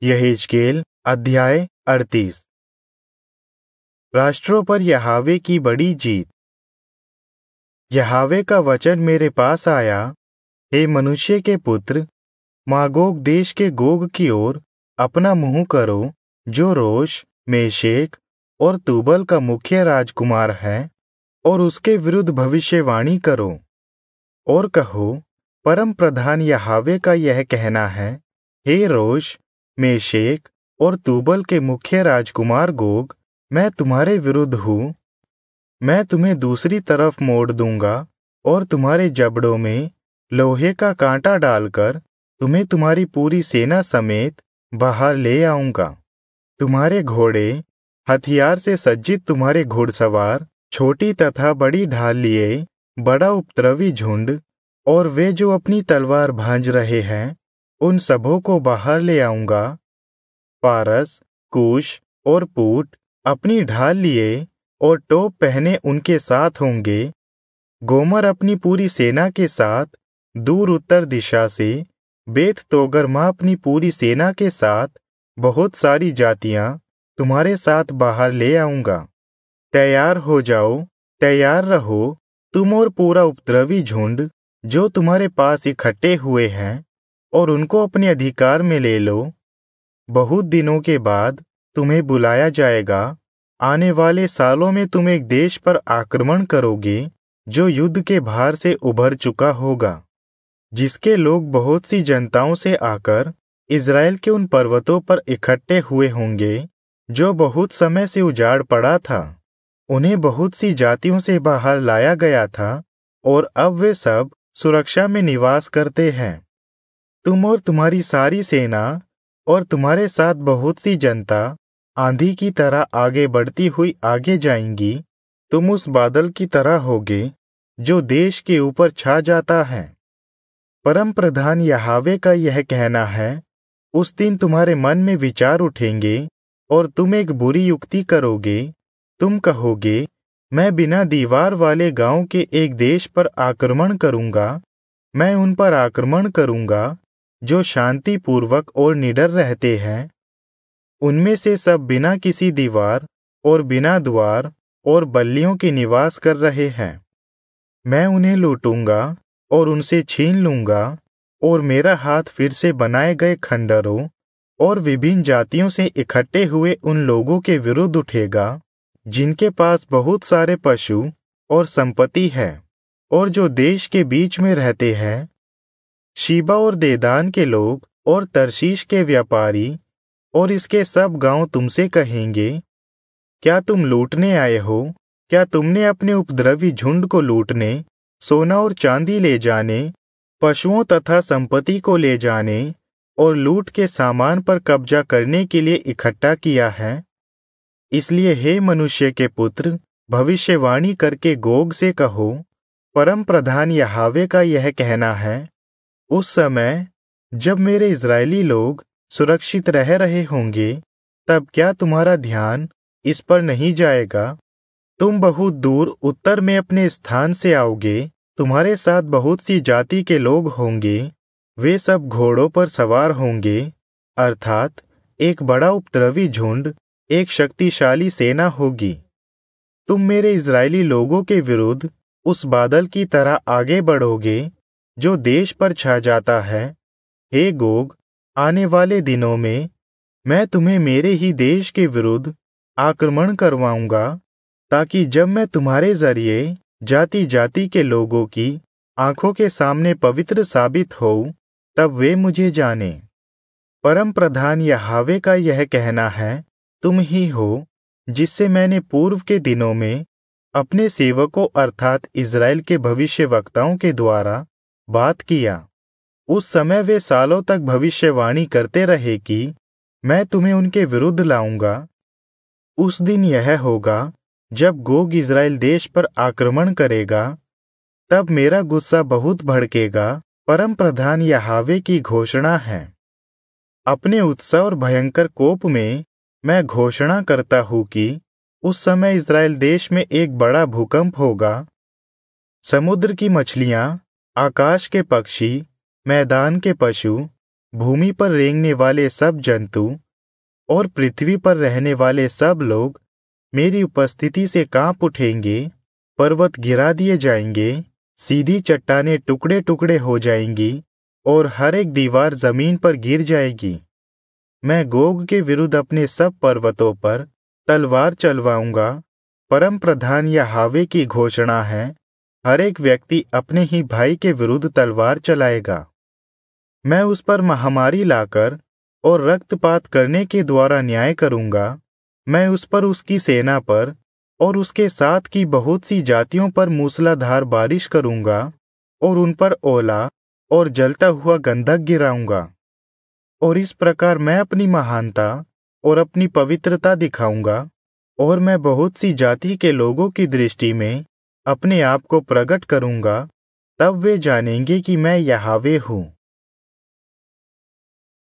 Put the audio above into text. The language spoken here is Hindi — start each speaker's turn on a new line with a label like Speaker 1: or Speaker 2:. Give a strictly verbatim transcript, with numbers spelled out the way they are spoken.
Speaker 1: यहेजकेल अध्याय अड़तीस। राष्ट्रों पर यहोवा की बड़ी जीत। यहोवा का वचन मेरे पास आया, हे मनुष्य के पुत्र, मागोग देश के गोग की ओर अपना मुंह करो, जो रोश, मेशेक और तूबल का मुख्य राजकुमार है, और उसके विरुद्ध भविष्यवाणी करो और कहो, परम प्रधान यहोवा का यह कहना है, हे रोश, मेशेक और तूबल के मुख्य राजकुमार गोग, मैं तुम्हारे विरुद्ध हूँ। मैं तुम्हें दूसरी तरफ मोड़ दूंगा और तुम्हारे जबड़ों में लोहे का कांटा डालकर तुम्हें तुम्हारी पूरी सेना समेत बाहर ले आऊंगा। तुम्हारे घोड़े, हथियार से सज्जित तुम्हारे घुड़सवार, छोटी तथा बड़ी ढाल लिए बड़ा उपद्रवी झुंड, और वे जो अपनी तलवार भांज रहे हैं, उन सबों को बाहर ले आऊंगा। पारस, कूश और पूट अपनी ढाल लिए और टोप पहने उनके साथ होंगे। गोमर अपनी पूरी सेना के साथ दूर उत्तर दिशा से, बेत तोगरमा अपनी पूरी सेना के साथ, बहुत सारी जातियां तुम्हारे साथ बाहर ले आऊंगा। तैयार हो जाओ, तैयार रहो, तुम और पूरा उपद्रवी झुंड जो तुम्हारे पास इकट्ठे हुए हैं, और उनको अपने अधिकार में ले लो। बहुत दिनों के बाद तुम्हें बुलाया जाएगा। आने वाले सालों में तुम एक देश पर आक्रमण करोगे जो युद्ध के भार से उभर चुका होगा, जिसके लोग बहुत सी जनताओं से आकर इज़राइल के उन पर्वतों पर इकट्ठे हुए होंगे जो बहुत समय से उजाड़ पड़ा था। उन्हें बहुत सी जातियों से बाहर लाया गया था, और अब वे सब सुरक्षा में निवास करते हैं। तुम और तुम्हारी सारी सेना और तुम्हारे साथ बहुत सी जनता आंधी की तरह आगे बढ़ती हुई आगे जाएंगी। तुम उस बादल की तरह होगे जो देश के ऊपर छा जाता है। परम प्रधान यहोवा का यह कहना है, उस दिन तुम्हारे मन में विचार उठेंगे और तुम एक बुरी युक्ति करोगे। तुम कहोगे, मैं बिना दीवार वाले गांव के एक देश पर आक्रमण करूंगा। मैं उन पर आक्रमण करूंगा जो शांति पूर्वक और निडर रहते हैं। उनमें से सब बिना किसी दीवार और बिना द्वार और बल्लियों के निवास कर रहे हैं। मैं उन्हें लूटूंगा और उनसे छीन लूंगा, और मेरा हाथ फिर से बनाए गए खंडरों और विभिन्न जातियों से इकट्ठे हुए उन लोगों के विरुद्ध उठेगा जिनके पास बहुत सारे पशु और संपत्ति है, और जो देश के बीच में रहते हैं। शीबा और देदान के लोग और तरशीश के व्यापारी और इसके सब गांव तुमसे कहेंगे, क्या तुम लूटने आए हो? क्या तुमने अपने उपद्रवी झुंड को लूटने, सोना और चांदी ले जाने, पशुओं तथा संपत्ति को ले जाने और लूट के सामान पर कब्जा करने के लिए इकट्ठा किया है? इसलिए हे मनुष्य के पुत्र, भविष्यवाणी करके गोग से कहो, परम प्रधान यहोवा का यह कहना है, उस समय जब मेरे इज़राइली लोग सुरक्षित रह रहे होंगे, तब क्या तुम्हारा ध्यान इस पर नहीं जाएगा? तुम बहुत दूर उत्तर में अपने स्थान से आओगे। तुम्हारे साथ बहुत सी जाति के लोग होंगे। वे सब घोड़ों पर सवार होंगे, अर्थात एक बड़ा उपद्रवी झुंड, एक शक्तिशाली सेना होगी। तुम मेरे इज़राइली लोगों के विरुद्ध उस बादल की तरह आगे बढ़ोगे जो देश पर छा जाता है। हे गोग, आने वाले दिनों में मैं तुम्हें मेरे ही देश के विरुद्ध आक्रमण करवाऊंगा, ताकि जब मैं तुम्हारे जरिए जाति जाति के लोगों की आंखों के सामने पवित्र साबित होऊं, तब वे मुझे जाने। परम प्रधान यहोवा का यह कहना है, तुम ही हो जिससे मैंने पूर्व के दिनों में अपने सेवकों अर्थात इज़राइल के भविष्यवक्ताओं के द्वारा बात किया। उस समय वे सालों तक भविष्यवाणी करते रहे कि मैं तुम्हें उनके विरुद्ध लाऊंगा। उस दिन यह होगा जब गोग इज़राइल देश पर आक्रमण करेगा, तब मेरा गुस्सा बहुत भड़केगा। परम प्रधान यहोवा की घोषणा है। अपने उत्सव और भयंकर कोप में मैं घोषणा करता हूँ कि उस समय इज़राइल देश में एक बड़ा भूकंप होगा। समुद्र की मछलियाँ, आकाश के पक्षी, मैदान के पशु, भूमि पर रेंगने वाले सब जंतु और पृथ्वी पर रहने वाले सब लोग मेरी उपस्थिति से कांप उठेंगे। पर्वत गिरा दिए जाएंगे, सीधी चट्टानें टुकड़े टुकड़े हो जाएंगी और हर एक दीवार जमीन पर गिर जाएगी। मैं गोग के विरुद्ध अपने सब पर्वतों पर तलवार चलवाऊंगा। परम प्रधान यहोवा की घोषणा है, हर एक व्यक्ति अपने ही भाई के विरुद्ध तलवार चलाएगा। मैं उस पर महामारी लाकर और रक्तपात करने के द्वारा न्याय करूंगा। मैं उस पर, उसकी सेना पर और उसके साथ की बहुत सी जातियों पर मूसलाधार बारिश करूंगा और उन पर ओला और जलता हुआ गंधक गिराऊंगा। और इस प्रकार मैं अपनी महानता और अपनी पवित्रता दिखाऊंगा और मैं बहुत सी जाति के लोगों की दृष्टि में अपने आप को प्रकट करूंगा। तब वे जानेंगे कि मैं यहोवा हूँ।